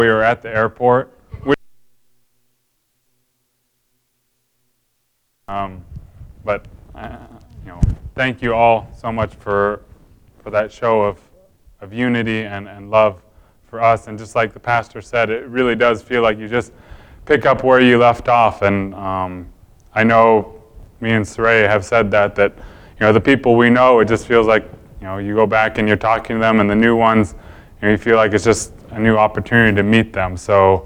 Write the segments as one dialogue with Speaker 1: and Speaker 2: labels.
Speaker 1: We were at the airport. But thank you all so much for that show of unity and love for us. And just like the pastor said, it really does feel like you just pick up where you left off. And I know me and Saray have said that the people we know, it just feels like you go back and you're talking to them, and the new ones, you feel like it's just a new opportunity to meet them. So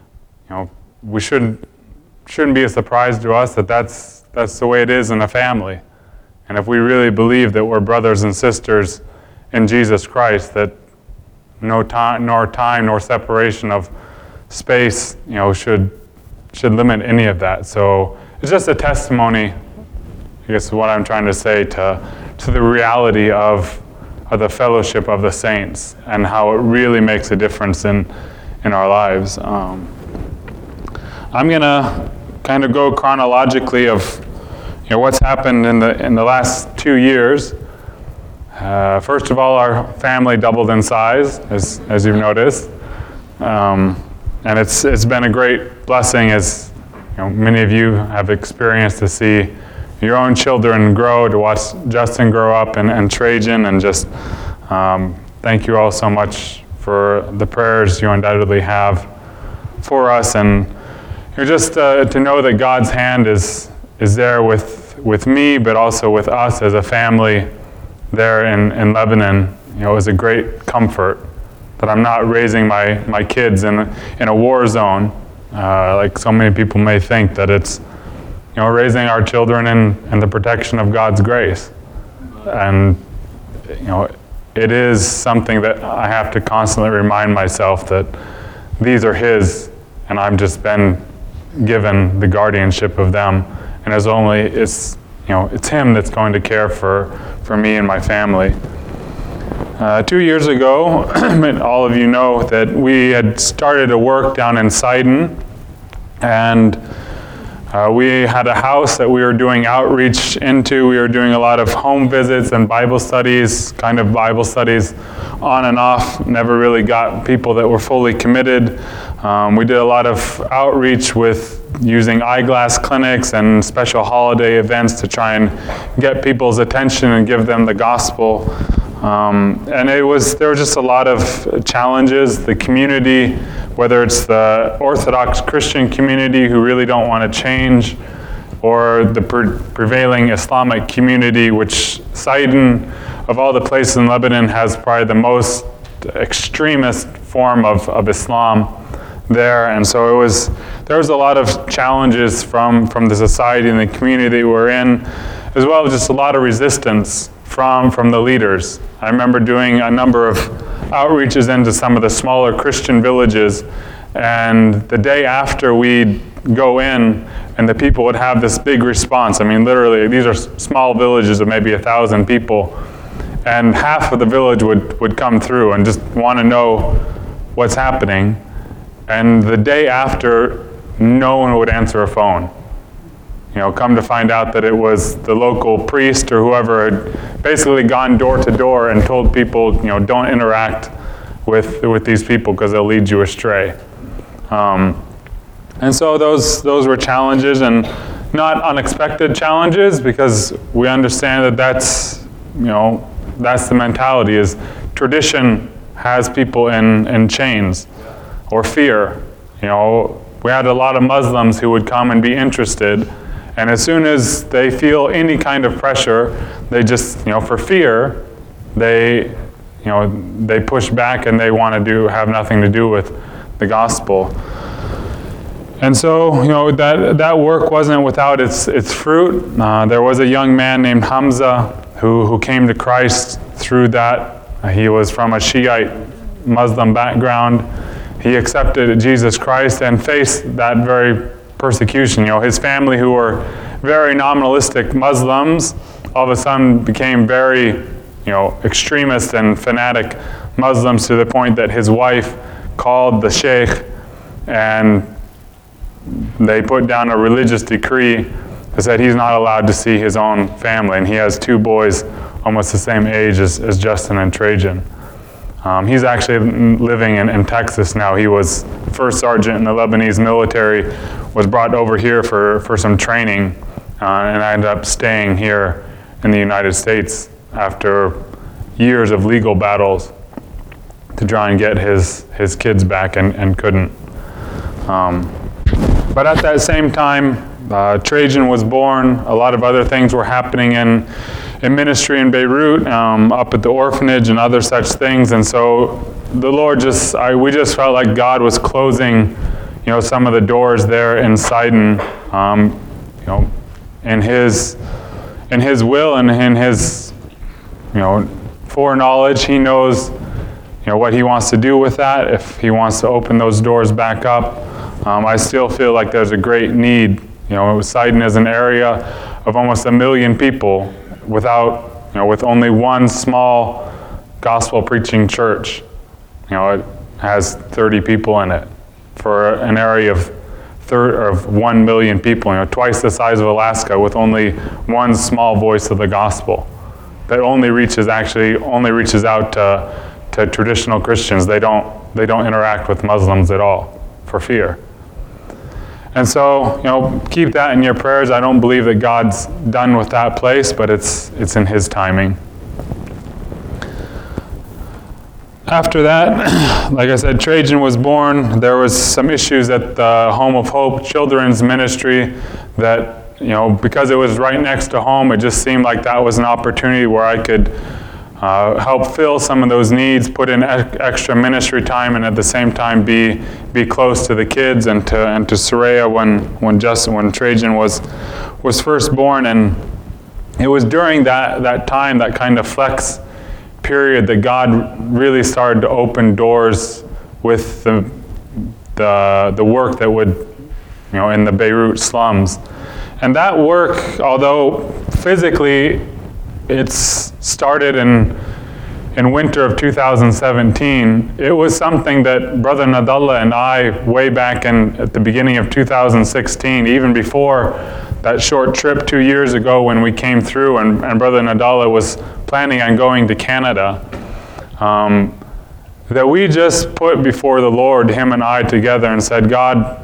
Speaker 1: we shouldn't be a surprise to us that that's the way it is in a family. And if we really believe that we're brothers and sisters in Jesus Christ, that no time nor separation of space should limit any of that. So it's just a testimony, I guess, is what I'm trying to say, to the reality of the fellowship of the saints and how it really makes a difference in our lives. I'm going to kind of go chronologically of what's happened in the last 2 years. First of all, our family doubled in size, as you've noticed, and it's been a great blessing, as many of you have experienced, to see your own children grow, to watch Justin grow up and Trajan, and just thank you all so much for the prayers you undoubtedly have for us, and just to know that God's hand is there with me, but also with us as a family there in Lebanon. It was a great comfort that I'm not raising my kids in a war zone, like so many people may think, that it's raising our children in the protection of God's grace. And it is something that I have to constantly remind myself that these are His, and I've just been given the guardianship of them, and it's Him that's going to care for me and my family. 2 years ago, all of you know that we had started a work down in Sidon, and we had a house that we were doing outreach into. We were doing a lot of home visits and Bible studies, on and off. Never really got people that were fully committed. We did a lot of outreach with using eyeglass clinics and special holiday events to try and get people's attention and give them the gospel. And there were just a lot of challenges. The community, whether it's the Orthodox Christian community who really don't want to change, or the prevailing Islamic community, which Sidon, of all the places in Lebanon, has probably the most extremist form of Islam there. And so there was a lot of challenges from the society and the community we're in, as well as just a lot of resistance from the leaders. I remember doing a number of outreaches into some of the smaller Christian villages, and the day after we'd go in and the people would have this big response. I mean, literally, these are small villages of maybe 1,000 people, and half of the village would come through and just want to know what's happening. And the day after, no one would answer a phone. Come to find out that it was the local priest or whoever had basically gone door to door and told people, don't interact with these people because they'll lead you astray. And so those were challenges, and not unexpected challenges, because we understand that's the mentality, is tradition has people in chains, or fear. We had a lot of Muslims who would come and be interested, and as soon as they feel any kind of pressure, they just, for fear, they push back and they want to have nothing to do with the gospel. And so, that work wasn't without its fruit. There was a young man named Hamza who came to Christ through that. He was from a Shiite Muslim background. He accepted Jesus Christ and faced that very persecution. His family, who were very nominalistic Muslims, all of a sudden became very, extremist and fanatic Muslims, to the point that his wife called the sheikh, and they put down a religious decree that said he's not allowed to see his own family, and he has 2 boys almost the same age as Justin and Trajan. He's actually living in Texas now. He was first sergeant in the Lebanese military, was brought over here for some training, and I ended up staying here in the United States after years of legal battles to try and get his kids back and couldn't. But at that same time, Trajan was born. A lot of other things were happening in ministry in Beirut, up at the orphanage and other such things. And so the Lord we just felt like God was closing, some of the doors there in Sidon, in His will and in His, foreknowledge. He knows, what He wants to do with that. If He wants to open those doors back up, I still feel like there's a great need. Sidon is an area of almost 1 million people with only one small gospel preaching church. It has 30 people in it for an area of 1 million people, twice the size of Alaska, with only one small voice of the gospel that only reaches out to traditional Christians. They don't interact with Muslims at all for fear. And so, keep that in your prayers. I don't believe that God's done with that place, but it's in His timing. After that, like I said, Trajan was born. There was some issues at the Home of Hope Children's Ministry that, because it was right next to home, it just seemed like that was an opportunity where I could help fill some of those needs, put in extra ministry time, and at the same time be close to the kids and to Soraya when Trajan was first born. And it was during that time, that kind of flex period, that God really started to open doors with the work that would, in the Beirut slums. And that work, although physically it's started in winter of 2017, it was something that Brother Nadallah and I, way back at the beginning of 2016, even before that short trip 2 years ago when we came through and Brother Nadallah was planning on going to Canada, that we just put before the Lord, him and I together, and said, God,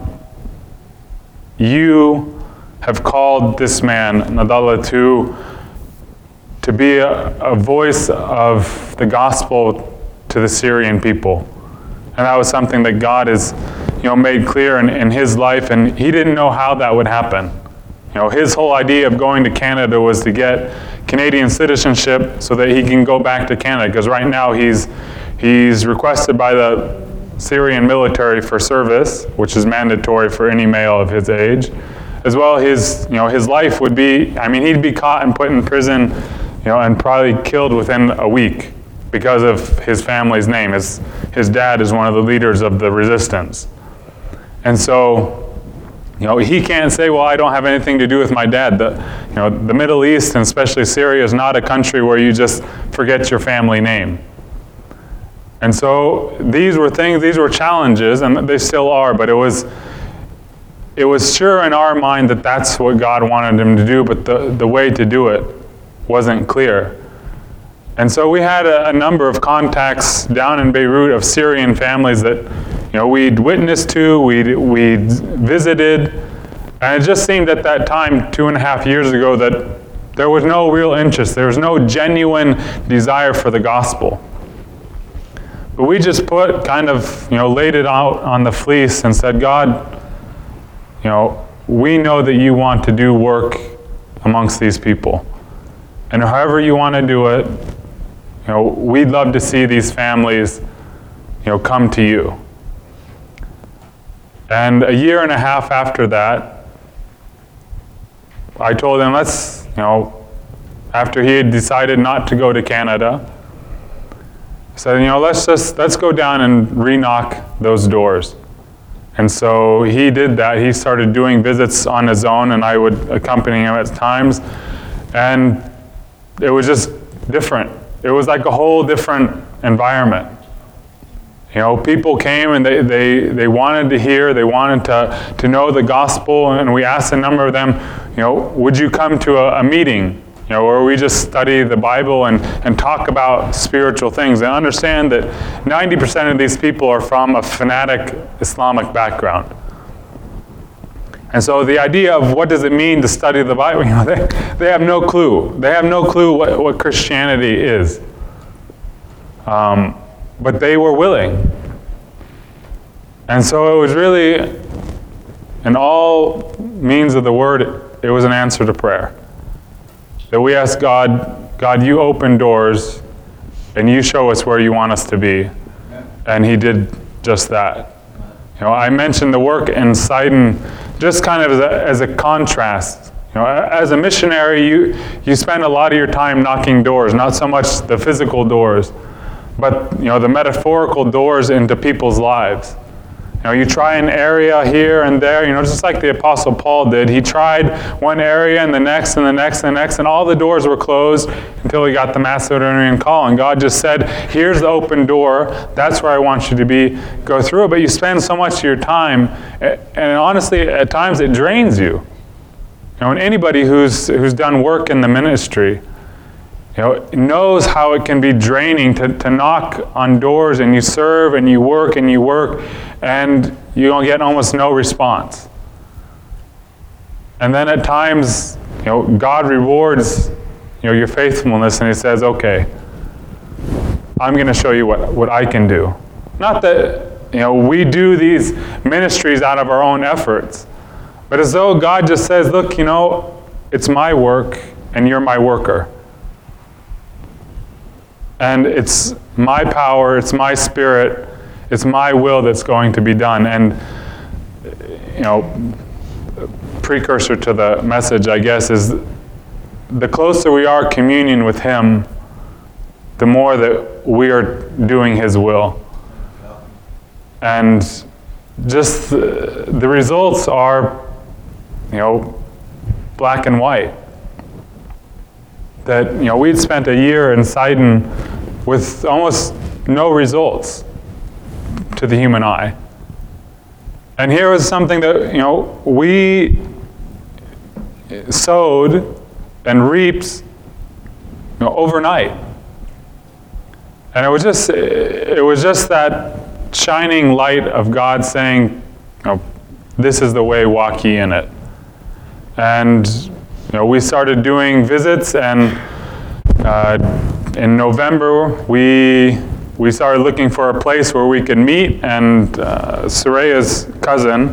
Speaker 1: you have called this man, Nadallah, to be a voice of the gospel to the Syrian people. And that was something that God has, made clear in his life, and he didn't know how that would happen. His whole idea of going to Canada was to get Canadian citizenship so that he can go back to Canada, because right now he's requested by the Syrian military for service, which is mandatory for any male of his age. As well, his life would be, he'd be caught and put in prison, and probably killed within a week because of his family's name. His dad is one of the leaders of the resistance. And so, he can't say, well, I don't have anything to do with my dad. The Middle East, and especially Syria, is not a country where you just forget your family name. And so these were challenges, and they still are, but it was sure in our mind that that's what God wanted him to do, but the way to do it wasn't clear. And so we had a number of contacts down in Beirut of Syrian families that we'd witnessed to, we'd visited, and it just seemed at that time, 2.5 years ago, that there was no real interest. There was no genuine desire for the gospel. But we just laid it out on the fleece and said, God, we know that you want to do work amongst these people. And however you want to do it, we'd love to see these families, come to you. And 1.5 years after that, I told him, after he had decided not to go to Canada, I said, let's go down and re-knock those doors. And so he did that. He started doing visits on his own, and I would accompany him at times. And it was just different. It was like a whole different environment. People came and they wanted to hear, they wanted to know the gospel, and we asked a number of them, would you come to a meeting? where we just study the Bible and talk about spiritual things, and understand that 90% of these people are from a fanatic Islamic background. And so the idea of what does it mean to study the Bible, they have no clue. They have no clue what Christianity is. But they were willing. And so it was really, in all means of the word, it was an answer to prayer. That we asked God, you open doors, and you show us where you want us to be. And he did just that. I mentioned the work in Sidon just kind of as a contrast. As a missionary, you spend a lot of your time knocking doors, not so much the physical doors, but the metaphorical doors into people's lives. You try an area here and there, just like the Apostle Paul did. He tried one area and the next and the next and the next, and all the doors were closed until he got the Macedonian call. And God just said, here's the open door. That's where I want you to be. Go through it. But you spend so much of your time, and honestly, at times it drains you. And anybody who's done work in the ministry, knows how it can be draining to knock on doors, and you serve and you work and you don't get almost no response. And then at times, God rewards your faithfulness, and he says, okay, I'm going to show you what I can do. Not that we do these ministries out of our own efforts, but as though God just says, look, it's my work and you're my worker. And it's my power, it's my spirit, it's my will that's going to be done. And, precursor to the message, I guess, is the closer we are communion with him, the more that we are doing his will. And just the results are, black and white. That, we'd spent a year in Sidon with almost no results to the human eye. And here was something that, we sowed and reaped, overnight. And it was just that shining light of God saying, this is the way, walk ye in it. And we started doing visits, and in November we started looking for a place where we could meet. And Soraya's cousin,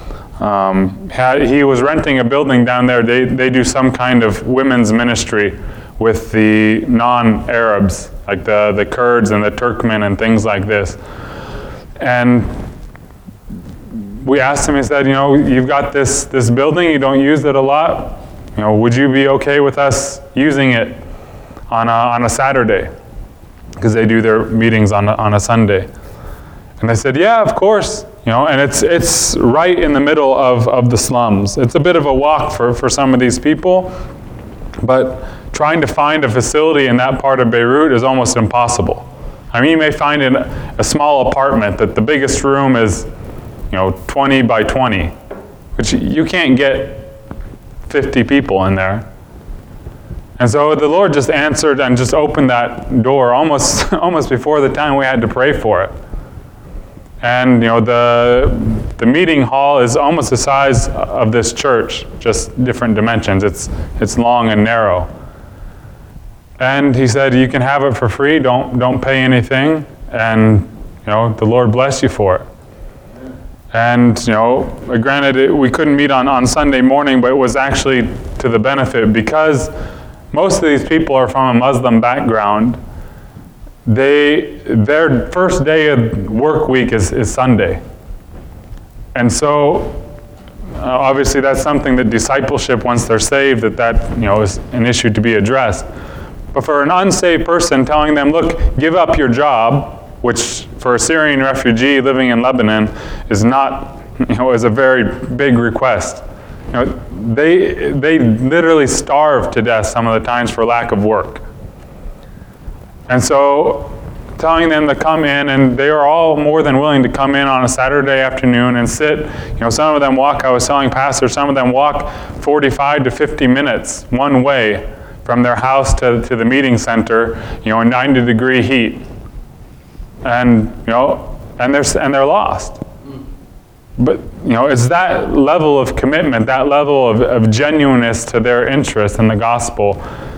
Speaker 1: he was renting a building down there. They do some kind of women's ministry with the non-Arabs, like the Kurds and the Turkmen and things like this. And we asked him, he said, you've got this building, you don't use it a lot. Would you be okay with us using it on a Saturday? Because they do their meetings on a Sunday. And they said, yeah, of course. And it's right in the middle of the slums. It's a bit of a walk for some of these people, but trying to find a facility in that part of Beirut is almost impossible. You may find in a small apartment that the biggest room is 20 by 20, which you can't get 50 people in there. And so the Lord just answered and just opened that door almost before the time we had to pray for it. And the meeting hall is almost the size of this church, just different dimensions. It's long and narrow. And he said, you can have it for free, don't pay anything, and the Lord bless you for it. And granted, we couldn't meet on Sunday morning, but it was actually to the benefit, because most of these people are from a Muslim background. Their first day of work week is Sunday. And so obviously that's something that discipleship, once they're saved, that is an issue to be addressed. But for an unsaved person, telling them, look, give up your job, which for a Syrian refugee living in Lebanon is not, is a very big request. They literally starve to death some of the times for lack of work. And so telling them to come in, and they are all more than willing to come in on a Saturday afternoon and sit. Some of them walk, I was telling Pastor, some of them walk 45 to 50 minutes one way from their house to the meeting center, in 90-degree heat, and they're lost. But it's that level of commitment, that level of genuineness to their interest in the gospel,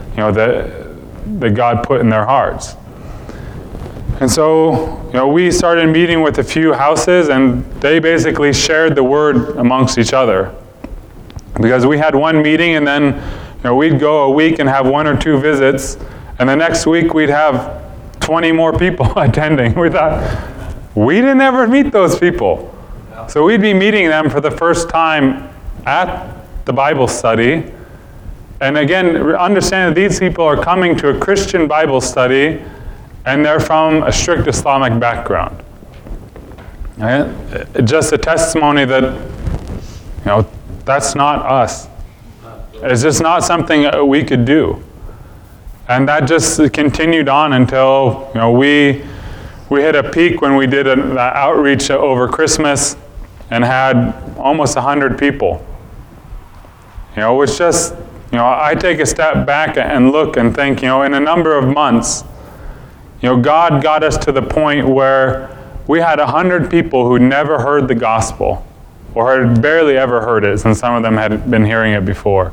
Speaker 1: that God put in their hearts. And so, we started meeting with a few houses, and they basically shared the word amongst each other. Because we had one meeting, and then we'd go a week and have 1 or 2 visits, and the next week we'd have 20 more people attending. We thought, we didn't ever meet those people. So we'd be meeting them for the first time at the Bible study. And again, understand that these people are coming to a Christian Bible study, and they're from a strict Islamic background. Right? Just a testimony that, that's not us. It's just not something we could do. And that just continued on until, we hit a peak when we did an outreach over Christmas and had almost 100 people. Which just, I take a step back and look and think, in a number of months, God got us to the point where we had 100 people who never heard the gospel, or had barely ever heard it, since some of them had been hearing it before.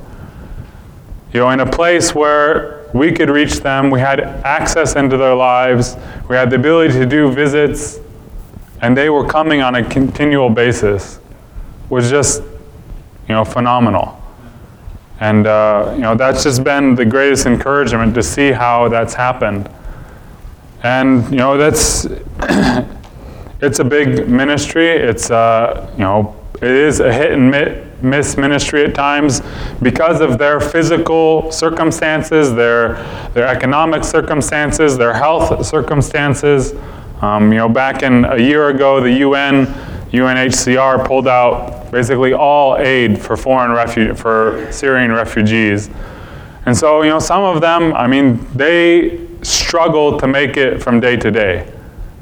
Speaker 1: In a place where we could reach them, we had access into their lives, we had the ability to do visits, and they were coming on a continual basis. It was just, phenomenal. And, that's just been the greatest encouragement to see how that's happened. And, that's, it's a big ministry. It's, it is a hit and miss ministry at times because of their physical circumstances, their economic circumstances, their health circumstances. Back in a year ago, the UNHCR pulled out basically all aid for for Syrian refugees. And so, some of them, they struggle to make it from day to day.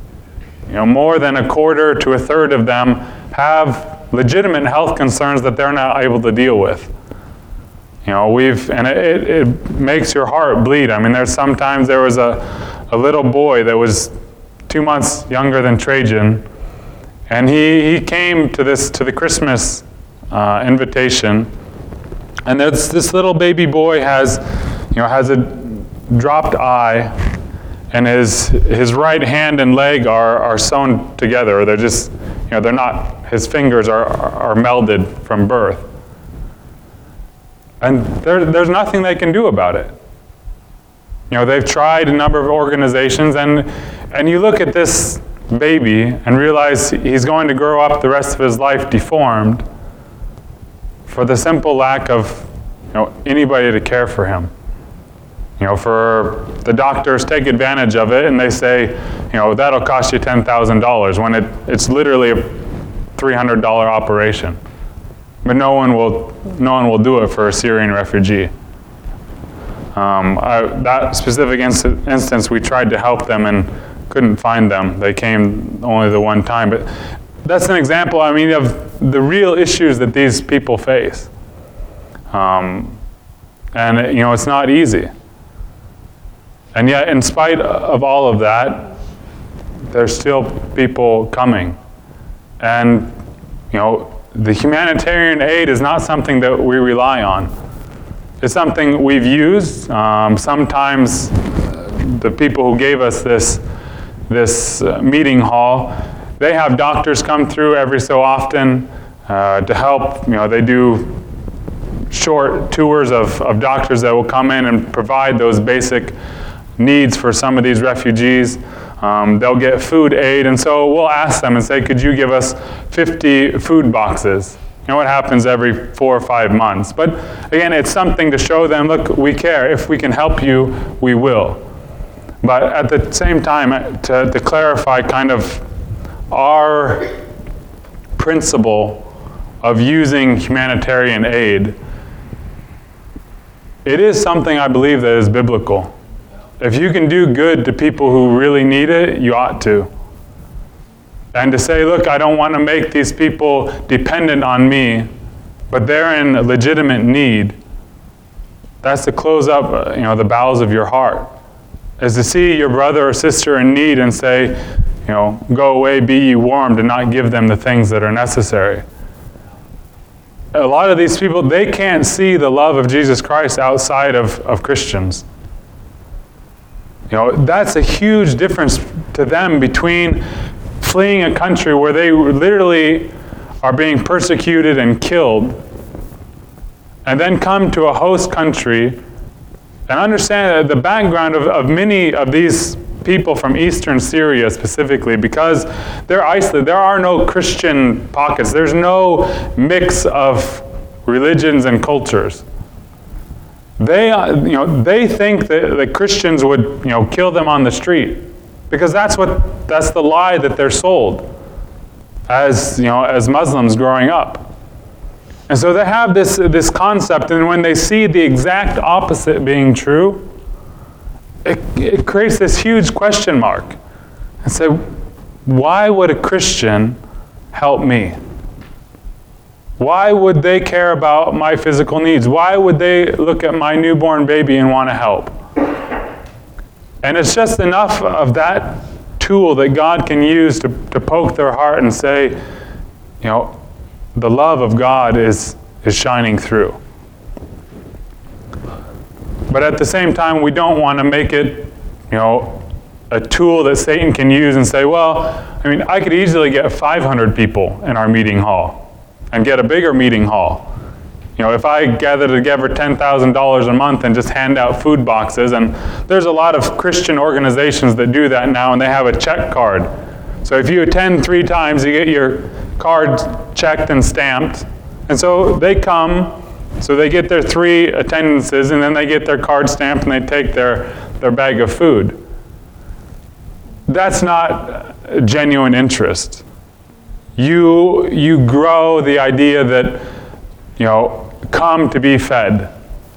Speaker 1: More than a quarter to a third of them have legitimate health concerns that they're not able to deal with. It makes your heart bleed. There was a little boy that was 2 months younger than Trajan, and he came to the Christmas invitation, and this little baby boy has a dropped eye, and his right hand and leg are sewn together. They're just, they're not. His fingers are melded from birth, and there's nothing they can do about it. They've tried a number of organizations, and you look at this baby and realize he's going to grow up the rest of his life deformed for the simple lack of anybody to care for him. For the doctors take advantage of it, and they say, that'll cost you $10,000 when it's literally a $300 operation. But no one will do it for a Syrian refugee. That specific instance, we tried to help them and couldn't find them. They came only the one time. But that's an example, of the real issues that these people face. And it's not easy. And yet, in spite of all of that, there's still people coming. And, the humanitarian aid is not something that we rely on. It's something we've used. Sometimes the people who gave us this meeting hall, they have doctors come through every so often to help. They do short tours of doctors that will come in and provide those basic needs for some of these refugees. They'll get food aid, and so we'll ask them and say, could you give us 50 food boxes? It happens every 4 or 5 months. But again, it's something to show them, look, we care. If we can help you, we will. But at the same time, to clarify kind of our principle of using humanitarian aid, it is something I believe that is biblical. If you can do good to people who really need it, you ought to. And to say, look, I don't want to make these people dependent on me, but they're in legitimate need, That's to close up, the bowels of your heart. Is to see your brother or sister in need and say, go away, be ye warmed, and not give them the things that are necessary. A lot of these people, they can't see the love of Jesus Christ outside of Christians. That's a huge difference to them between fleeing a country where they literally are being persecuted and killed, and then come to a host country and understand the background of many of these people from eastern Syria specifically, because they're isolated. There are no Christian pockets. There's no mix of religions and cultures. They think that Christians would, kill them on the street, because that's the lie that they're sold as Muslims growing up. And so they have this concept, and when they see the exact opposite being true, it creates this huge question mark. And say, why would a Christian help me? Why would they care about my physical needs? Why would they look at my newborn baby and want to help? And it's just enough of that tool that God can use to poke their heart and say, the love of God is shining through. But at the same time, we don't want to make it, a tool that Satan can use and say, I could easily get 500 people in our meeting hall and get a bigger meeting hall. If I gather together $10,000 a month and just hand out food boxes, and there's a lot of Christian organizations that do that now, and they have a check card. So if you attend 3 times, you get your card checked and stamped. And so they come, so they get their 3 attendances, and then they get their card stamped, and they take their bag of food. That's not genuine interest. You grow the idea that, come to be fed.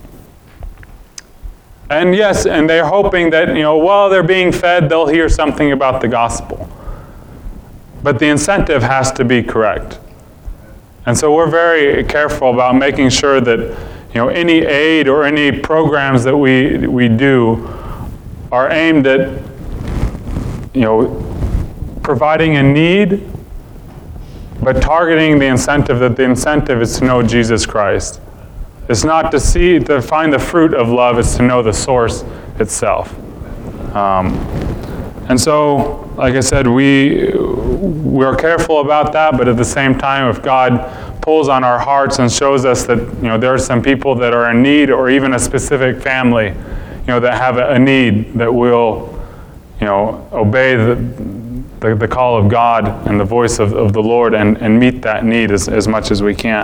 Speaker 1: And yes, and they're hoping that, while they're being fed, they'll hear something about the gospel. But the incentive has to be correct. And so we're very careful about making sure that, any aid or any programs that we do are aimed at, providing a need, but targeting the incentive, that the incentive is to know Jesus Christ. It's not to find the fruit of love, it's to know the source itself. And so, like I said, we're careful about that, but at the same time, if God pulls on our hearts and shows us that, there are some people that are in need, or even a specific family, that have a need, that will, obey the call of God and the voice of the Lord and meet that need as much as we can.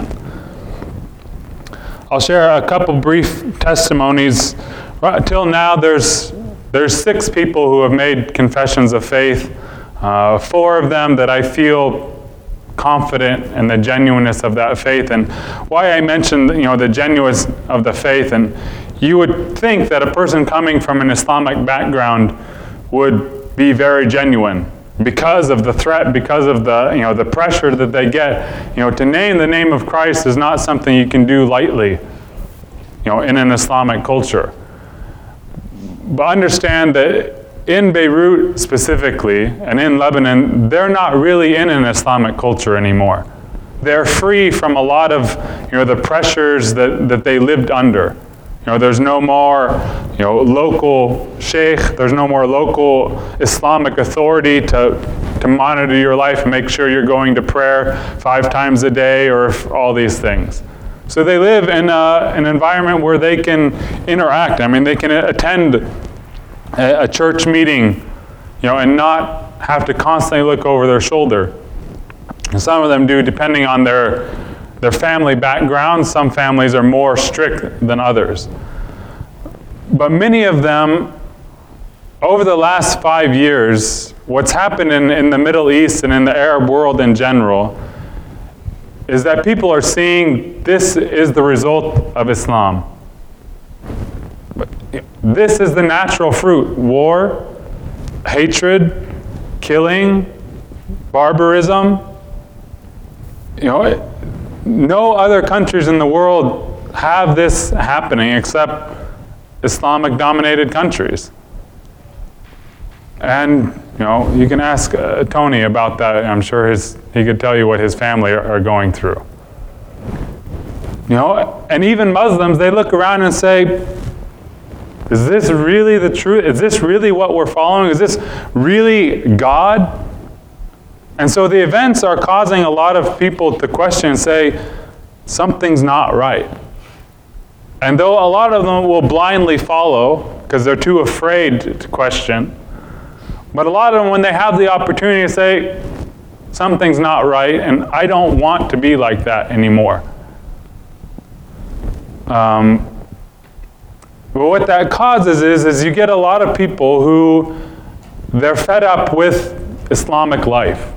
Speaker 1: I'll share a couple brief testimonies. Till now, there's 6 people who have made confessions of faith. 4 of them that I feel confident in the genuineness of that faith. And why I mentioned, the genuineness of the faith, and you would think that a person coming from an Islamic background would be very genuine because of the threat, because of the pressure that they get. To name the name of Christ is not something you can do lightly, in an Islamic culture. But understand that in Beirut specifically, and in Lebanon, they're not really in an Islamic culture anymore. They're free from a lot of, the pressures that they lived under. There's no more, local sheikh. There's no more local Islamic authority to monitor your life and make sure you're going to prayer 5 times a day, or all these things. So they live in an environment where they can interact. They can attend a church meeting, and not have to constantly look over their shoulder. And some of them do, depending on their family background. Some families are more strict than others. But many of them, over the last 5 years, what's happened in the Middle East and in the Arab world in general is that people are seeing this is the result of Islam. This is the natural fruit: war, hatred, killing, barbarism. No other countries in the world have this happening except Islamic-dominated countries. And, you can ask Tony about that. I'm sure he could tell you what his family are going through. And even Muslims, they look around and say, is this really the truth? Is this really what we're following? Is this really God? And so the events are causing a lot of people to question and say, something's not right. And though a lot of them will blindly follow because they're too afraid to question, but a lot of them, when they have the opportunity to say, something's not right, and I don't want to be like that anymore. But what that causes is you get a lot of people who, they're fed up with Islamic life.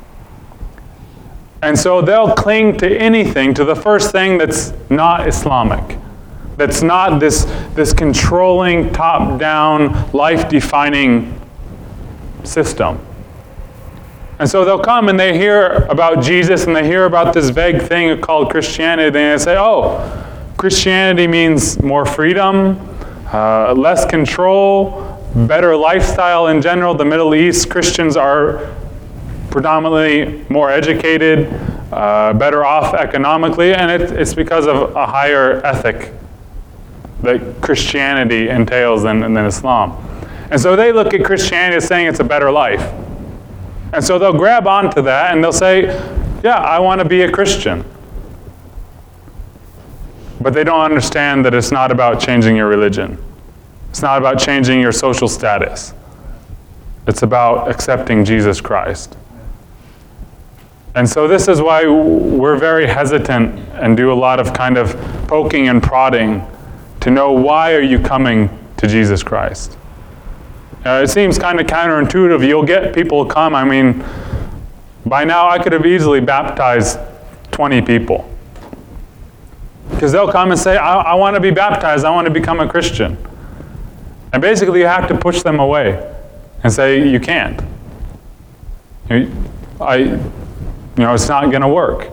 Speaker 1: And so they'll cling to anything, to the first thing that's not Islamic. That's not this controlling, top-down, life-defining system. And so they'll come and they hear about Jesus and they hear about this vague thing called Christianity, and they say, oh, Christianity means more freedom, less control, better lifestyle in general. The Middle East, Christians are predominantly more educated, better off economically, and it's because of a higher ethic that Christianity entails than Islam. And so they look at Christianity as saying it's a better life. And so they'll grab onto that and they'll say, yeah, I want to be a Christian. But they don't understand that it's not about changing your religion. It's not about changing your social status. It's about accepting Jesus Christ. And so this is why we're very hesitant and do a lot of kind of poking and prodding to know, why are you coming to Jesus Christ? It seems kind of counterintuitive. You'll get people come. I mean, by now I could have easily baptized 20 people. Because they'll come and say, I want to be baptized. I want to become a Christian. And basically you have to push them away and say, you can't. It's not going to work.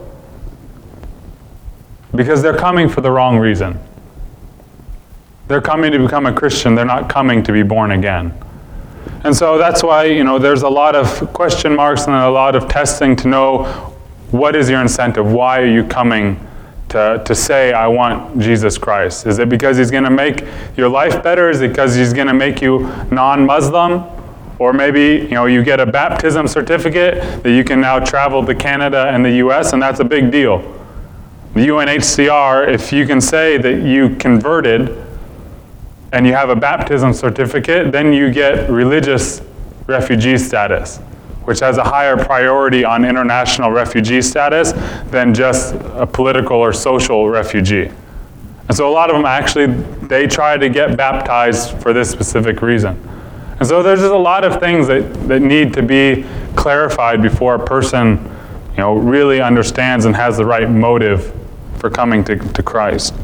Speaker 1: Because they're coming for the wrong reason. They're coming to become a Christian. They're not coming to be born again. And so that's why, there's a lot of question marks and a lot of testing to know, what is your incentive? Why are you coming to say, I want Jesus Christ? Is it because he's going to make your life better? Is it because he's going to make you non-Muslim? Or maybe, you get a baptism certificate that you can now travel to Canada and the US, and that's a big deal. The UNHCR, if you can say that you converted and you have a baptism certificate, then you get religious refugee status, which has a higher priority on international refugee status than just a political or social refugee. And so a lot of them actually, they try to get baptized for this specific reason. And so there's just a lot of things that need to be clarified before a person, really understands and has the right motive for coming to Christ.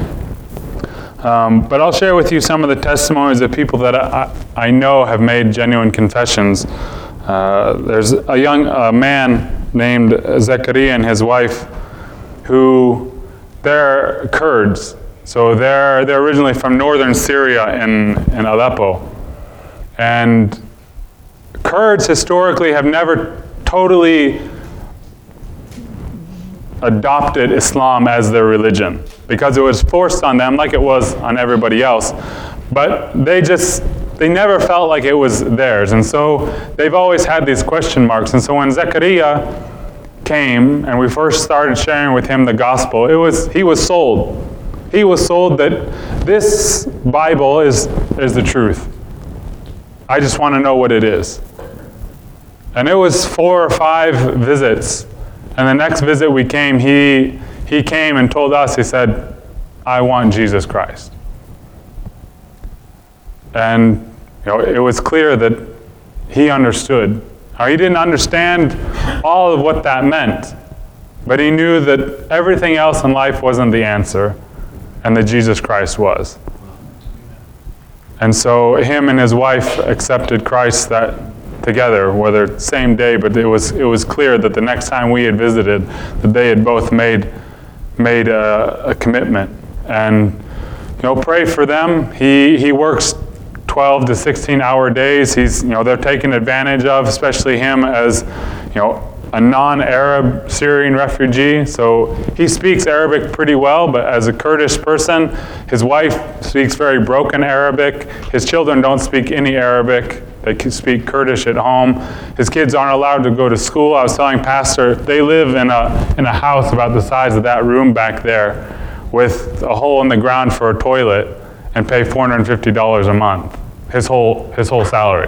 Speaker 1: But I'll share with you some of the testimonies of people that I know have made genuine confessions. There's a man named Zechariah and his wife who, they're Kurds. So they're originally from northern Syria in Aleppo. And Kurds historically have never totally adopted Islam as their religion because it was forced on them like it was on everybody else. But they never felt like it was theirs. And so they've always had these question marks. And so when Zechariah came and we first started sharing with him the gospel, he was sold. He was sold that this Bible is the truth. I just want to know what it is. And it was 4 or 5 visits. And the next visit we came, he came and told us, he said, I want Jesus Christ. And it was clear that he understood. He didn't understand all of what that meant, but he knew that everything else in life wasn't the answer, and that Jesus Christ was. And so him and his wife accepted Christ together, whether same day, but it was clear that the next time we had visited, that they had both made a commitment And pray for them. He works 12 to 16-hour days. They're taken advantage of, especially him as a non-Arab Syrian refugee. So he speaks Arabic pretty well, but as a Kurdish person, his wife speaks very broken Arabic. His children don't speak any Arabic. They can speak Kurdish at home. His kids aren't allowed to go to school. I was telling Pastor, they live in a house about the size of that room back there with a hole in the ground for a toilet and pay $450 a month. His whole salary.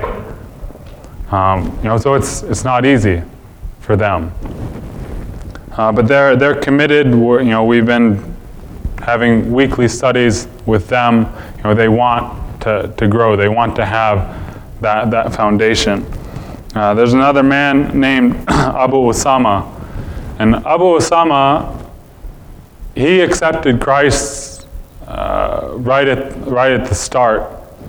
Speaker 1: So it's not easy for them. But they're committed. We've been having weekly studies with them. They want to grow. They want to have that foundation. There's another man named Abu Usama. And Abu Usama, he accepted Christ right at the start.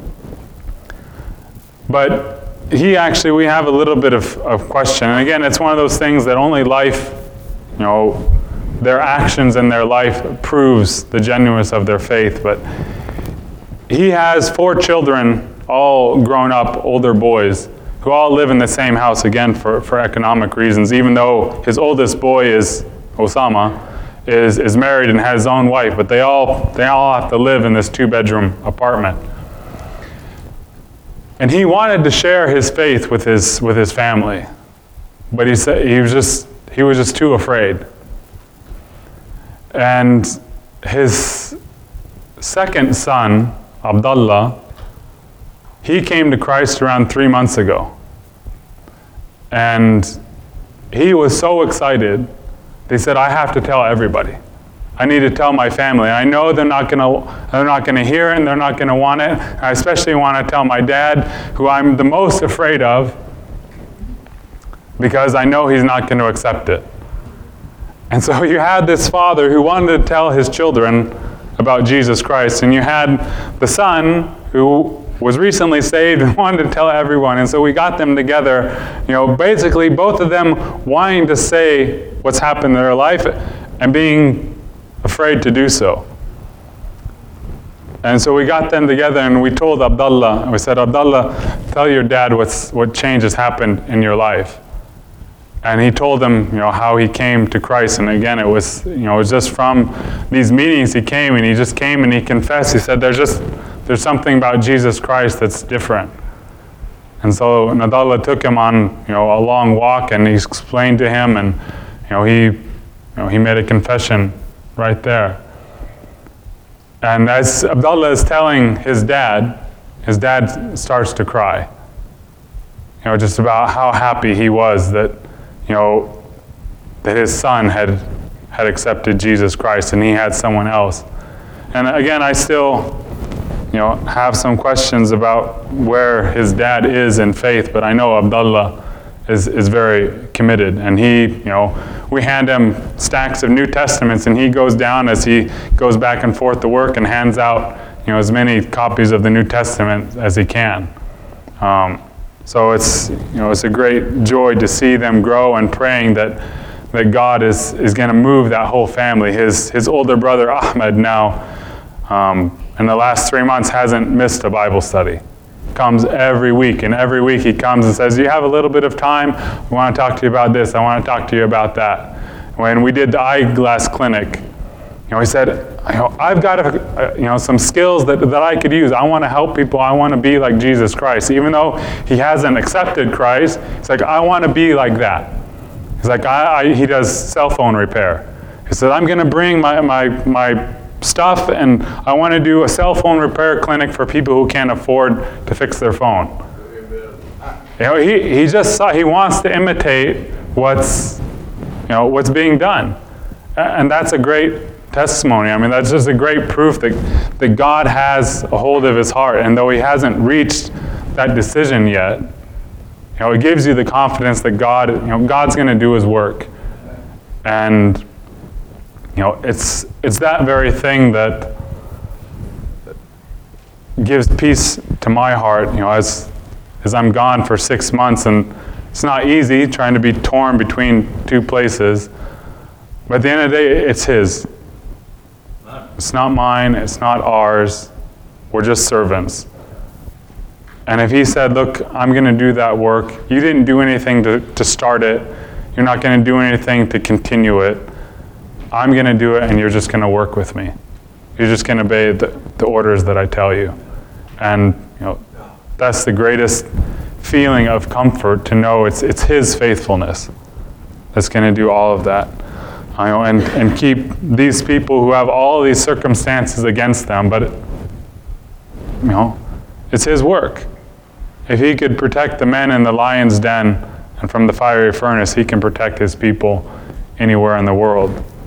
Speaker 1: But we have a little bit of question. And again, it's one of those things that only life, their actions and their life proves the genuineness of their faith. But he has 4 children, all grown up, older boys, who all live in the same house, again, for economic reasons, even though his oldest boy is Osama, is married and has his own wife, but they all have to live in this 2-bedroom apartment. And he wanted to share his faith with his family, but he said he was just too afraid. And his second son, Abdullah, he came to Christ around 3 months ago. And he was so excited. They said, I have to tell everybody. I need to tell my family. I know they're not going to hear it and they're not going to want it. I especially want to tell my dad, who I'm the most afraid of, because I know he's not going to accept it. And so you had this father who wanted to tell his children about Jesus Christ, and you had the son who was recently saved and wanted to tell everyone. And so we got them together, basically both of them wanting to say what's happened in their life and being afraid to do so. And so we got them together and we told Abdullah, and we said, Abdullah, tell your dad what change has happened in your life. And he told them, how he came to Christ. And again, it was just from these meetings he came, and he just came and he confessed. He said, there's something about Jesus Christ that's different. And so Abdullah took him on, a long walk, and he explained to him, and he made a confession right there. And as Abdullah is telling his dad starts to cry. Just about how happy he was that his son had accepted Jesus Christ and he had someone else. And again, I still have some questions about where his dad is in faith, but I know Abdullah is very committed, and we hand him stacks of New Testaments, and he goes down as he goes back and forth to work and hands out as many copies of the New Testament as he can. So it's a great joy to see them grow, and praying that God is going to move that whole family. His older brother Ahmed now, in the last 3 months, hasn't missed a Bible study. Comes every week, and every week he comes and says, do you have a little bit of time? I want to talk to you about this. I want to talk to you about that. When we did the eyeglass clinic, he said, I've got some skills that I could use. I want to help people. I want to be like Jesus Christ. Even though he hasn't accepted Christ, he's like, I want to be like that. He's like, he does cell phone repair. He said, I'm going to bring my stuff, and I want to do a cell phone repair clinic for people who can't afford to fix their phone. He wants to imitate what's being done, and that's a great testimony. I mean, that's just a great proof that God has a hold of his heart, and though he hasn't reached that decision yet, it gives you the confidence that God's going to do his work, and it's that very thing that gives peace to my heart, as I'm gone for 6 months, and it's not easy trying to be torn between 2 places, but at the end of the day, it's his. It's not mine, it's not ours. We're just servants. And if he said, look, I'm going to do that work, you didn't do anything to start it, you're not going to do anything to continue it, I'm going to do it and you're just going to work with me. You're just going to obey the orders that I tell you. And that's the greatest feeling of comfort, to know it's his faithfulness that's going to do all of that. And keep these people who have all these circumstances against them, but it's his work. If he could protect the men in the lion's den and from the fiery furnace, he can protect his people anywhere in the world.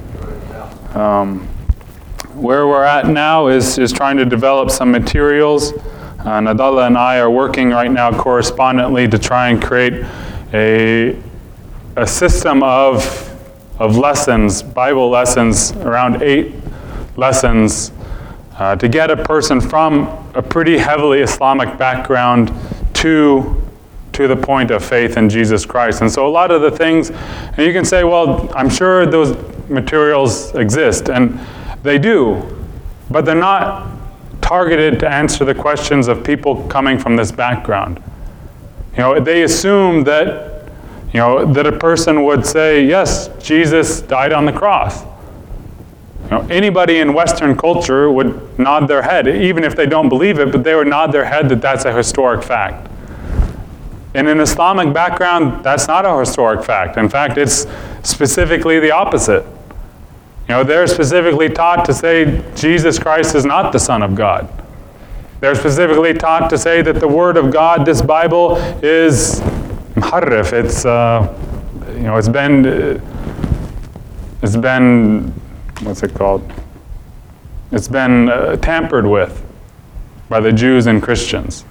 Speaker 1: Where we're at now is trying to develop some materials. Nadallah and I are working right now correspondently to try and create a system of lessons, Bible lessons, around 8 lessons, to get a person from a pretty heavily Islamic background to the point of faith in Jesus Christ. And so a lot of the things, and you can say, well, I'm sure those materials exist, and they do, but they're not targeted to answer the questions of people coming from this background. They assume that that a person would say, yes, Jesus died on the cross. Anybody in Western culture would nod their head, even if they don't believe it, but they would nod their head that that's a historic fact. In an Islamic background, that's not a historic fact. In fact, it's specifically the opposite. They're specifically taught to say Jesus Christ is not the Son of God. They're specifically taught to say that the Word of God, this Bible, is muharrif. It's been what's it called? It's been tampered with by the Jews and Christians.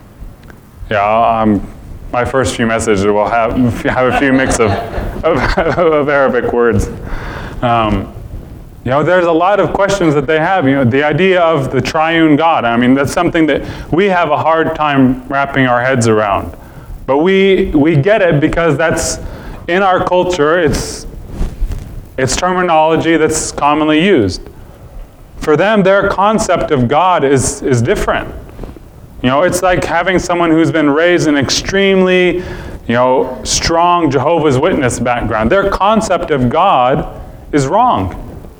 Speaker 1: My first few messages will have a few mix of Arabic words. There's a lot of questions that they have. The idea of the triune God. That's something that we have a hard time wrapping our heads around. But we get it because that's in our culture. It's terminology that's commonly used. For them, their concept of God is different. It's like having someone who's been raised in extremely, strong Jehovah's Witness background. Their concept of God is wrong.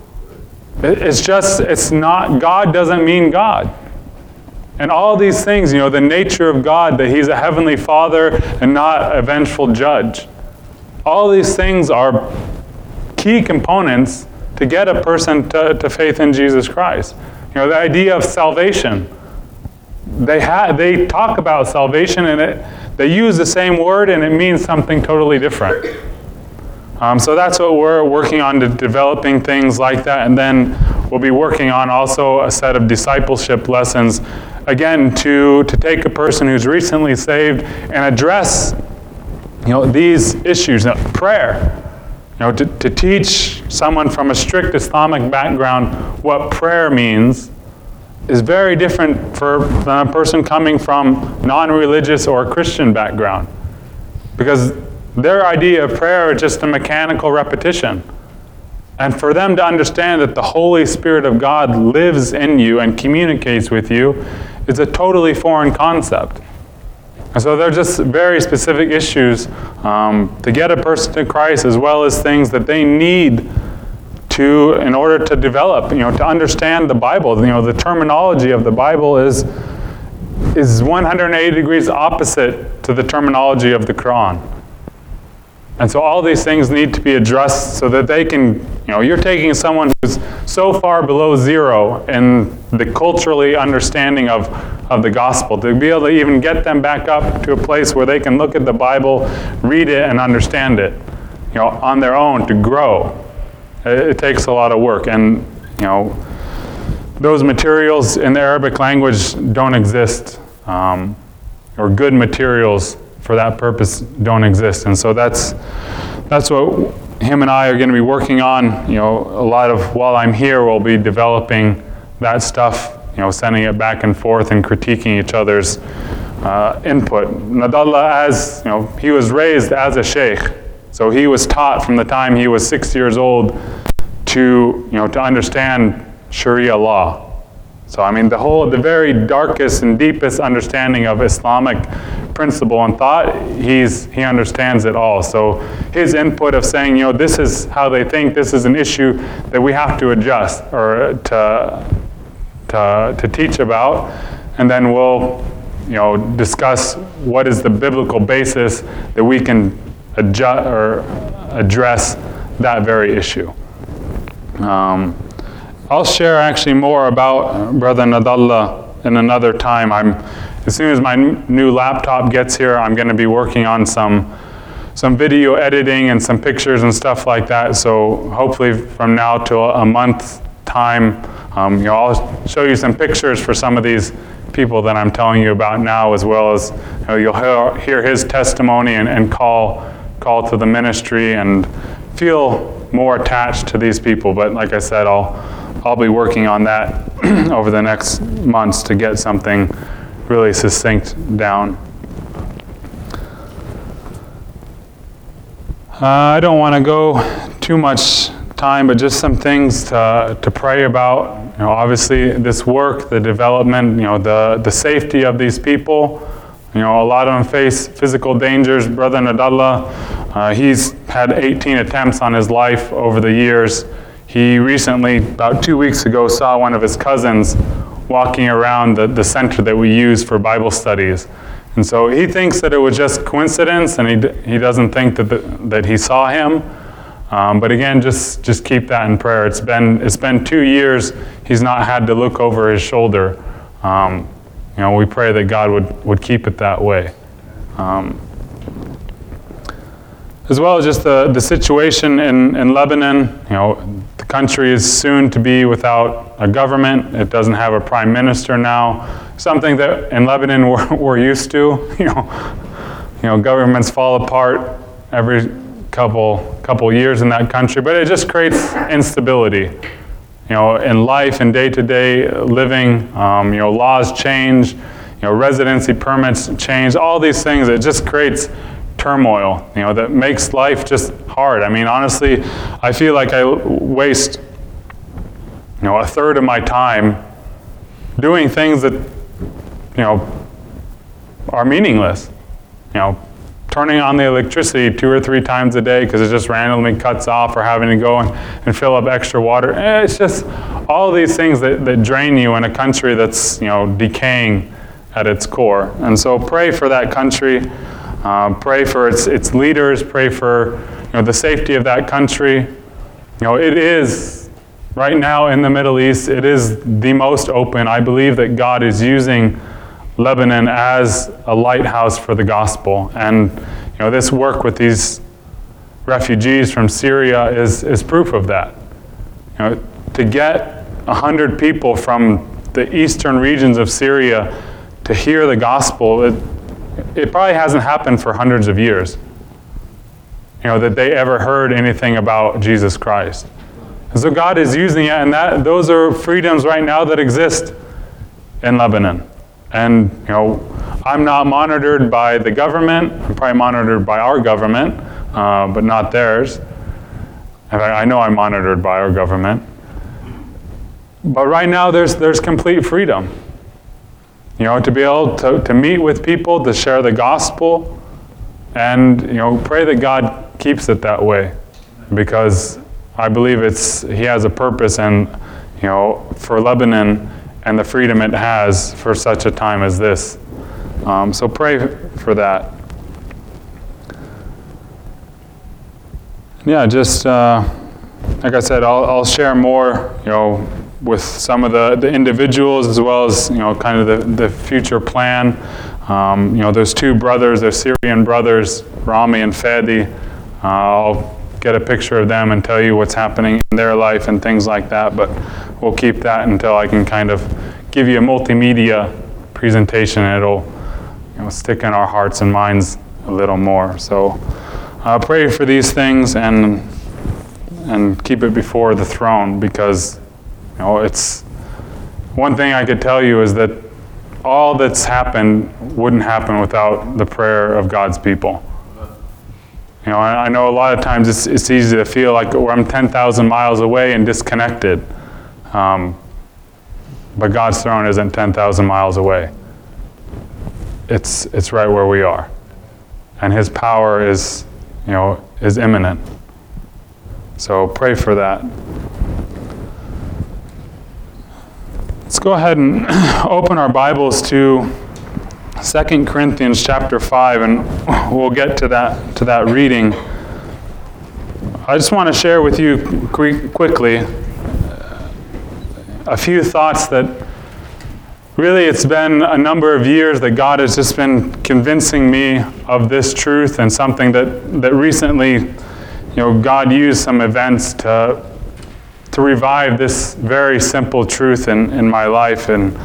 Speaker 1: It's not, God doesn't mean God. And all these things, the nature of God, that he's a heavenly Father and not a vengeful judge. All these things are key components to get a person to faith in Jesus Christ. The idea of salvation. They talk about salvation, and they use the same word, and it means something totally different. So that's what we're working on, to developing things like that. And then we'll be working on also a set of discipleship lessons, again, to take a person who's recently saved and address these issues. Prayer. To teach someone from a strict Islamic background what prayer means is very different than a person coming from non-religious or Christian background. Because their idea of prayer is just a mechanical repetition. And for them to understand that the Holy Spirit of God lives in you and communicates with you is a totally foreign concept. And so they're just very specific issues to get a person to Christ, as well as things that they need in order to develop, to understand the Bible. The terminology of the Bible is 180 degrees opposite to the terminology of the Quran. And so all these things need to be addressed so that they can, you're taking someone who's so far below zero in the culturally understanding of the gospel, to be able to even get them back up to a place where they can look at the Bible, read it, and understand it, on their own, to grow. It takes a lot of work. And, those materials in the Arabic language don't exist, or good materials for that purpose don't exist. And so that's what him and I are going to be working on. A lot of, while I'm here, we'll be developing that stuff, sending it back and forth and critiquing each other's input. Nadallah, as he was raised as a sheikh, so he was taught from the time he was 6 years old to understand Sharia law. So I mean, the very darkest and deepest understanding of Islamic principle and thought, he understands it all. So his input of saying, this is how they think, this is an issue that we have to adjust or to teach about, and then we'll discuss what is the biblical basis that we can adjust or address that very issue. I'll share actually more about Brother Nadallah in another time. As soon as my new laptop gets here, I'm going to be working on some video editing and some pictures and stuff like that. So hopefully from now till a month's time, I'll show you some pictures for some of these people that I'm telling you about now, as well as you'll hear his testimony and call to the ministry and feel more attached to these people. But like I said, I'll be working on that over the next months to get something really succinct down. I don't want to go too much time, but just some things to pray about. Obviously this work, the development, the safety of these people. A lot of them face physical dangers. Brother Nadallah, he's had 18 attempts on his life over the years. He recently, about 2 weeks ago, saw one of his cousins walking around the center that we use for Bible studies. And so he thinks that it was just coincidence, and he doesn't think that he saw him. But again, just keep that in prayer. It's been 2 years he's not had to look over his shoulder. We pray that God would keep it that way. As well as just the situation in Lebanon. The country is soon to be without a government. It doesn't have a prime minister now. Something that in Lebanon we're used to. Governments fall apart every couple years in that country, but it just creates instability. In life and day-to-day living, laws change, residency permits change, all these things. It just creates turmoil, that makes life just hard. I mean, honestly, I feel like I waste, a third of my time doing things that, are meaningless. Turning on the electricity 2 or 3 times a day because it just randomly cuts off, or having to go and fill up extra water. It's just all these things that drain you in a country that's, decaying at its core. And so pray for that country. Pray for its leaders. Pray for the safety of that country. It is, right now in the Middle East, it is the most open. I believe that God is using Lebanon as a lighthouse for the gospel. And this work with these refugees from Syria is proof of that. To get 100 people from the eastern regions of Syria to hear the gospel, it probably hasn't happened for hundreds of years, that they ever heard anything about Jesus Christ. And so God is using it, and those are freedoms right now that exist in Lebanon. And, I'm not monitored by the government. I'm probably monitored by our government, but not theirs. And I know I'm monitored by our government. But right now there's complete freedom. To be able to meet with people, to share the gospel, and, pray that God keeps it that way. Because I believe He has a purpose and, for Lebanon and the freedom it has for such a time as this. So pray for that. Yeah, just like I said, I'll share more, with some of the individuals, as well as kind of the future plan. There's 2 brothers, they're Syrian brothers, Rami and Fadi. I'll get a picture of them and tell you what's happening in their life and things like that. But we'll keep that until I can kind of give you a multimedia presentation, and it'll stick in our hearts and minds a little more. So pray for these things and keep it before the throne, because it's one thing I could tell you is that all that's happened wouldn't happen without the prayer of God's people. I know a lot of times it's easy to feel like I'm 10,000 miles away and disconnected. But God's throne isn't 10,000 miles away. It's right where we are. And His power is imminent. So pray for that. Let's go ahead and open our Bibles to 2 Corinthians chapter 5, and we'll get to that reading. I just want to share with you quickly a few thoughts that really it's been a number of years that God has just been convincing me of this truth, and something that recently, God used some events to revive this very simple truth in my life, and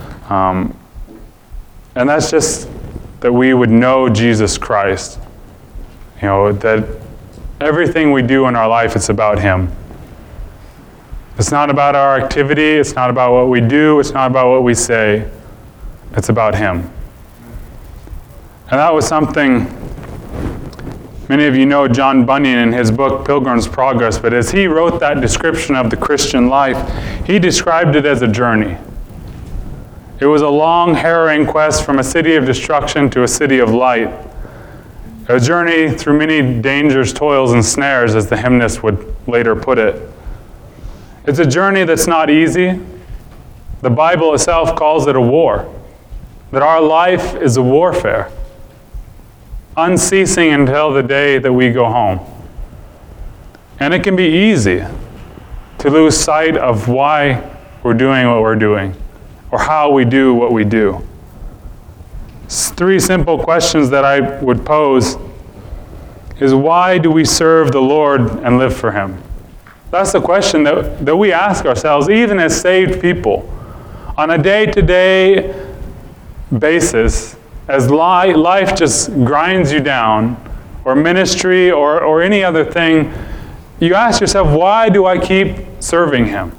Speaker 1: that's just that we would know Jesus Christ. That everything we do in our life, it's about Him. It's not about our activity, it's not about what we do, it's not about what we say. It's about Him. And that was something, many of you know John Bunyan in his book Pilgrim's Progress, but as he wrote that description of the Christian life, he described it as a journey. It was a long, harrowing quest from a city of destruction to a city of light. A journey through many dangers, toils, and snares, as the hymnist would later put it. It's a journey that's not easy. The Bible itself calls it a war. That our life is a warfare, unceasing until the day that we go home. And it can be easy to lose sight of why we're doing what we're doing, or how we do what we do. Three simple questions that I would pose is, why do we serve the Lord and live for Him? That's the question that we ask ourselves, even as saved people, on a day-to-day basis, as life just grinds you down, or ministry, or any other thing. You ask yourself, why do I keep serving Him?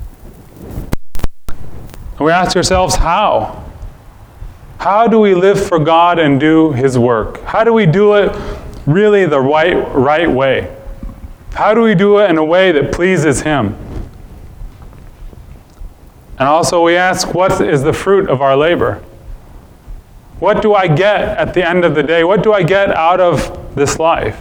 Speaker 1: And we ask ourselves, how? How do we live for God and do His work? How do we do it really the right way? How do we do it in a way that pleases Him? And also we ask, what is the fruit of our labor? What do I get at the end of the day? What do I get out of this life?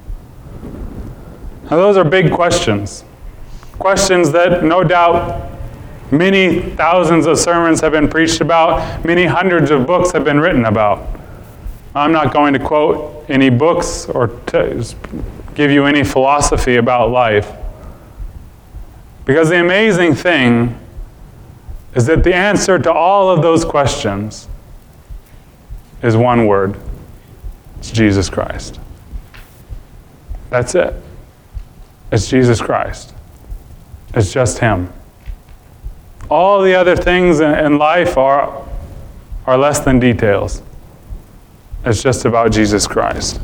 Speaker 1: Now those are big questions. Questions that no doubt many thousands of sermons have been preached about, many hundreds of books have been written about. I'm not going to quote any books or give you any philosophy about life. Because the amazing thing is that the answer to all of those questions is one word. It's Jesus Christ. That's it. It's Jesus Christ. It's just Him. All the other things in life are less than details. It's just about Jesus Christ.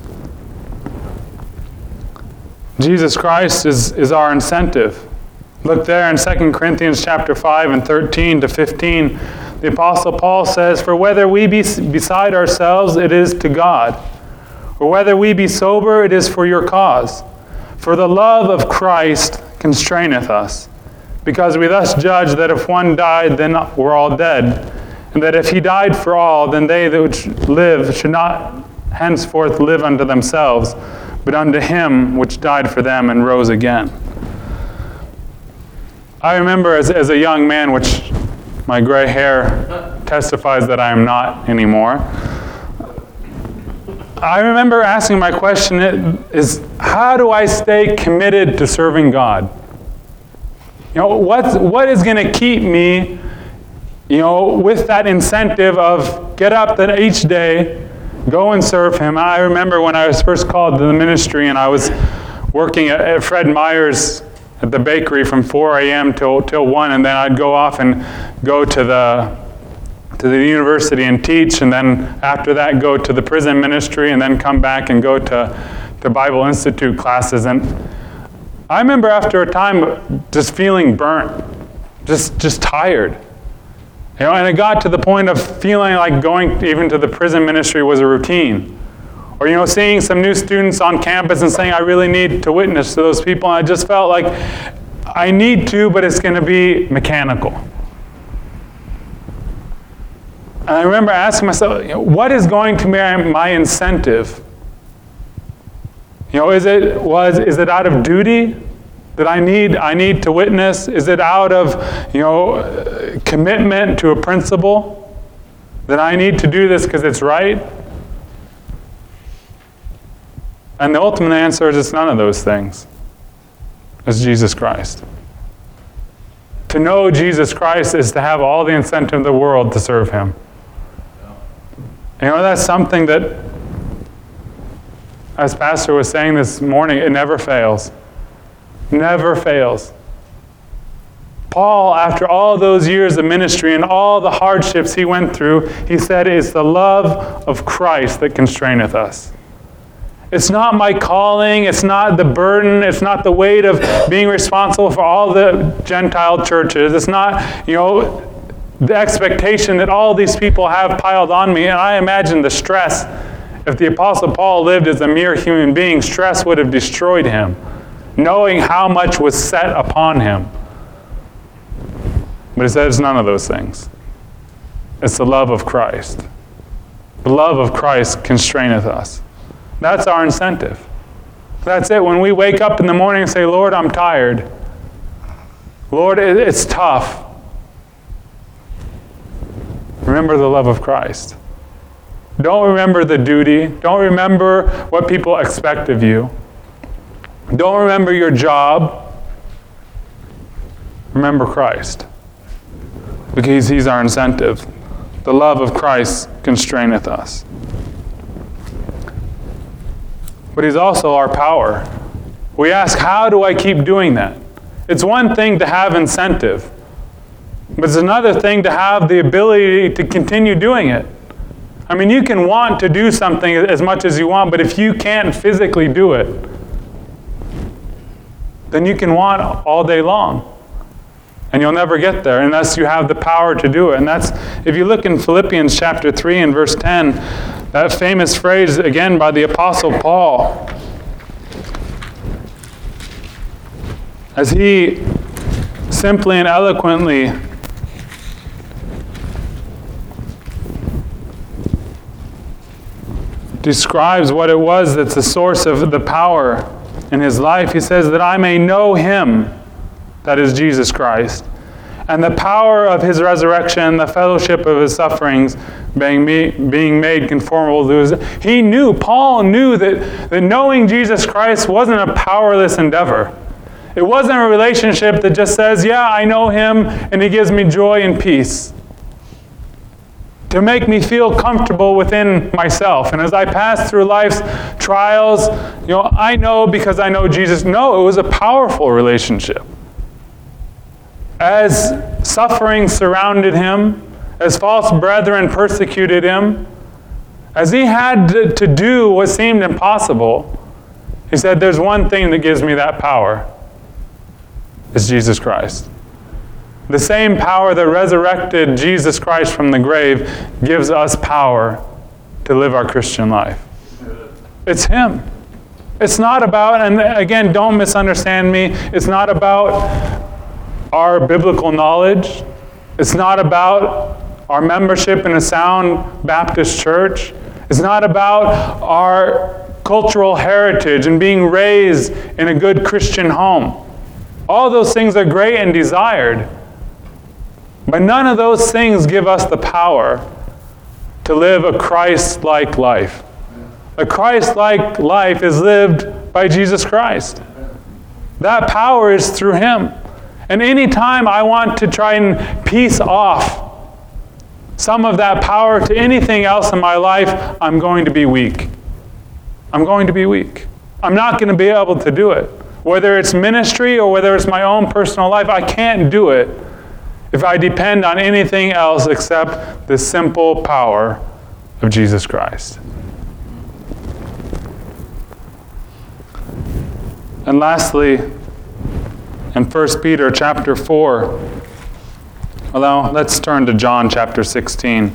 Speaker 1: Jesus Christ is our incentive. Look there in 2 Corinthians chapter 5 and 13 to 15. The Apostle Paul says, "For whether we be beside ourselves, it is to God. Or whether we be sober, it is for your cause. For the love of Christ constraineth us, because we thus judge that if one died, then we're all dead. And that if He died for all, then they that which live should not henceforth live unto themselves, but unto Him which died for them and rose again." I remember as a young man, which my gray hair testifies that I am not anymore, I remember asking my question is, how do I stay committed to serving God? What is going to keep me, with that incentive of get up each day, go and serve Him. I remember when I was first called to the ministry and I was working at Fred Meyer's at the bakery from 4 a.m. till 1, and then I'd go off and go to the university and teach, and then after that go to the prison ministry, and then come back and go to Bible Institute classes. And I remember after a time just feeling burnt, just tired. And it got to the point of feeling like going even to the prison ministry was a routine. Or, seeing some new students on campus and saying, I really need to witness to those people. And I just felt like I need to, but it's going to be mechanical. And I remember asking myself, what is going to be my incentive? Is it out of duty that I need to witness? Is it out of, commitment to a principle that I need to do this because it's right? And the ultimate answer is it's none of those things. It's Jesus Christ. To know Jesus Christ is to have all the incentive in the world to serve Him. That's something that, as Pastor was saying this morning, it never fails. Never fails. Paul, after all those years of ministry and all the hardships he went through, he said, it's the love of Christ that constraineth us. It's not my calling, it's not the burden, it's not the weight of being responsible for all the Gentile churches. It's not, the expectation that all these people have piled on me. And I imagine the stress. If the Apostle Paul lived as a mere human being, stress would have destroyed him, knowing how much was set upon him. But he said it's none of those things. It's the love of Christ. The love of Christ constraineth us. That's our incentive. That's it. When we wake up in the morning and say, Lord, I'm tired. Lord, it's tough. Remember the love of Christ. Don't remember the duty. Don't remember what people expect of you. Don't remember your job. Remember Christ. Because He's our incentive. The love of Christ constraineth us. But He's also our power. We ask, how do I keep doing that? It's one thing to have incentive, but it's another thing to have the ability to continue doing it. I mean, you can want to do something as much as you want, but if you can't physically do it, then you can want all day long. And you'll never get there unless you have the power to do it. And that's, if you look in Philippians chapter 3 and verse 10, that famous phrase, again, by the Apostle Paul, as he simply and eloquently describes what it was that's the source of the power in his life. He says, that I may know Him, that is Jesus Christ, and the power of His resurrection, the fellowship of His sufferings, being made conformable to His... Paul knew that knowing Jesus Christ wasn't a powerless endeavor. It wasn't a relationship that just says, yeah, I know Him, and He gives me joy and peace, to make me feel comfortable within myself. And as I pass through life's trials, I know because I know Jesus. No, it was a powerful relationship. As suffering surrounded him, as false brethren persecuted him, as he had to do what seemed impossible, he said, there's one thing that gives me that power. It's Jesus Christ. The same power that resurrected Jesus Christ from the grave gives us power to live our Christian life. It's Him. It's not about, and again, don't misunderstand me, it's not about our biblical knowledge. It's not about our membership in a sound Baptist church. It's not about our cultural heritage and being raised in a good Christian home. All those things are great and desired. But none of those things give us the power to live a Christ-like life. A Christ-like life is lived by Jesus Christ. That power is through Him. And any time I want to try and piece off some of that power to anything else in my life, I'm going to be weak. I'm going to be weak. I'm not going to be able to do it. Whether it's ministry or whether it's my own personal life, I can't do it if I depend on anything else except the simple power of Jesus Christ. And lastly, in 1 Peter chapter 4, let's turn to John chapter 16.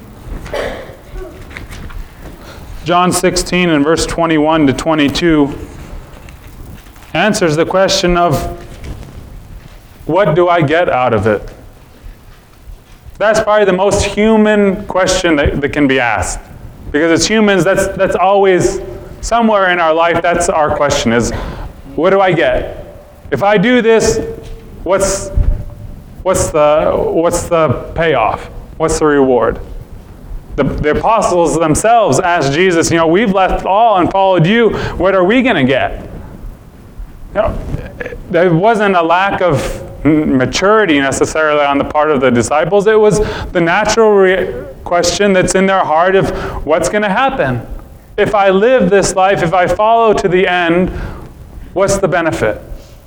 Speaker 1: John 16 and verse 21 to 22 answers the question of, what do I get out of it? That's probably the most human question that can be asked. Because as humans, that's always, somewhere in our life, that's our question is, what do I get? If I do this, what's the payoff? What's the reward? The apostles themselves asked Jesus, we've left all and followed you. What are we going to get? There wasn't a lack of maturity necessarily on the part of the disciples. It was the natural question that's in their heart of what's going to happen. If I live this life, if I follow to the end, what's the benefit?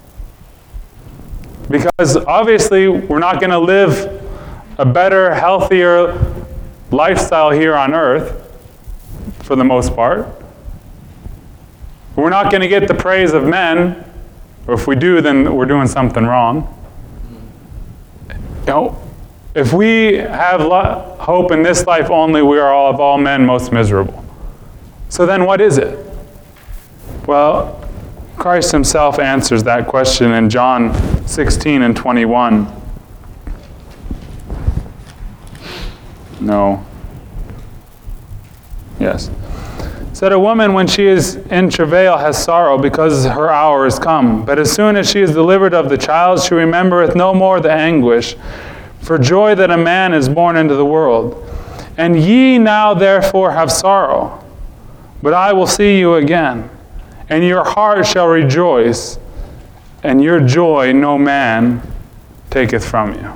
Speaker 1: Because obviously we're not going to live a better, healthier lifestyle here on earth for the most part. We're not going to get the praise of men, or if we do, then we're doing something wrong. If we have hope in this life only, we are of all men most miserable. So then what is it? Well, Christ himself answers that question in John 16 and 21. No. Yes. Said a woman when she is in travail has sorrow because her hour is come. But as soon as she is delivered of the child, she remembereth no more the anguish for joy that a man is born into the world. And ye now therefore have sorrow, but I will see you again, and your heart shall rejoice, and your joy no man taketh from you.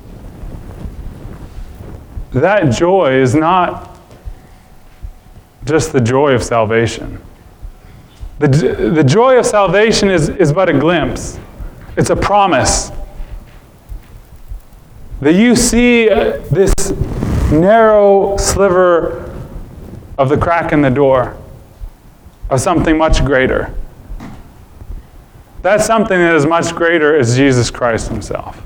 Speaker 1: That joy is not just the joy of salvation. The joy of salvation is but a glimpse. It's a promise. That you see this narrow sliver of the crack in the door of something much greater. That something that is much greater is Jesus Christ himself.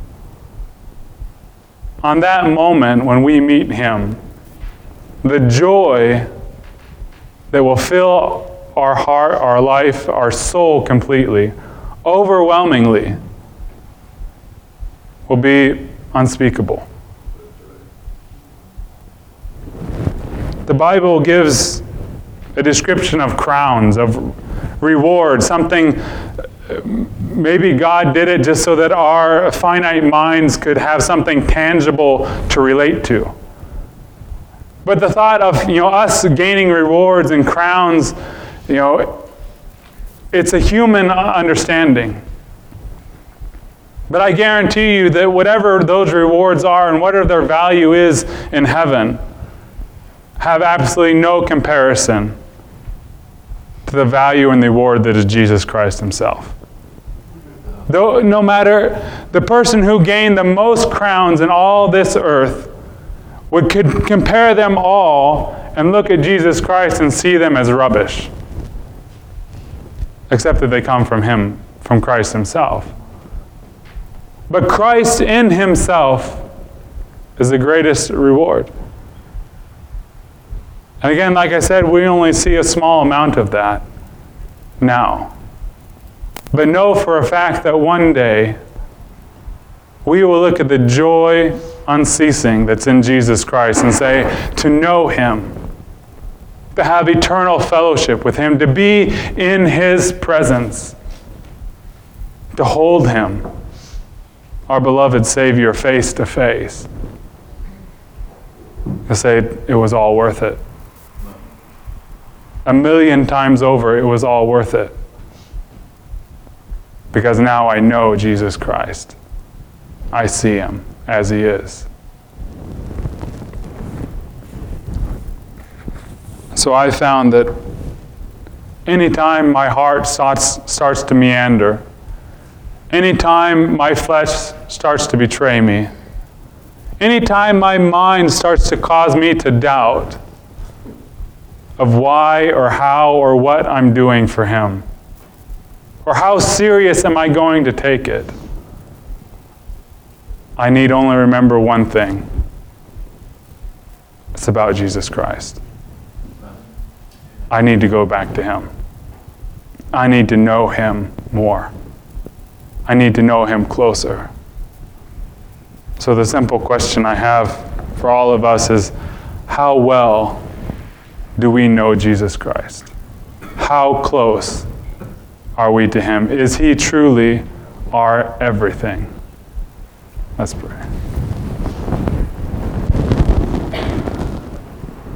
Speaker 1: On that moment when we meet him, the joy that will fill our heart, our life, our soul completely, overwhelmingly, will be unspeakable. The Bible gives a description of crowns, of rewards, something, maybe God did it just so that our finite minds could have something tangible to relate to. But the thought of, us gaining rewards and crowns, it's a human understanding. But I guarantee you that whatever those rewards are and whatever their value is in heaven have absolutely no comparison to the value and the reward that is Jesus Christ himself. Though, no matter the person who gained the most crowns in all this earth could compare them all and look at Jesus Christ and see them as rubbish, except that they come from him, from Christ himself. But Christ in himself is the greatest reward. And again, like I said, we only see a small amount of that now. But know for a fact that one day we will look at the joy unceasing that's in Jesus Christ and say, to know him, to have eternal fellowship with him, to be in his presence, to hold him, our beloved Savior, face to face. To say it was all worth it. 1,000,000 times over, it was all worth it. Because now I know Jesus Christ. I see him as he is. So I found that anytime my heart starts to meander, anytime my flesh starts to betray me, anytime my mind starts to cause me to doubt of why or how or what I'm doing for him, or how serious am I going to take it, I need only remember one thing. It's about Jesus Christ. I need to go back to him. I need to know him more. I need to know him closer. So the simple question I have for all of us is, how well do we know Jesus Christ? How close are we to him? Is he truly our everything? Let's pray.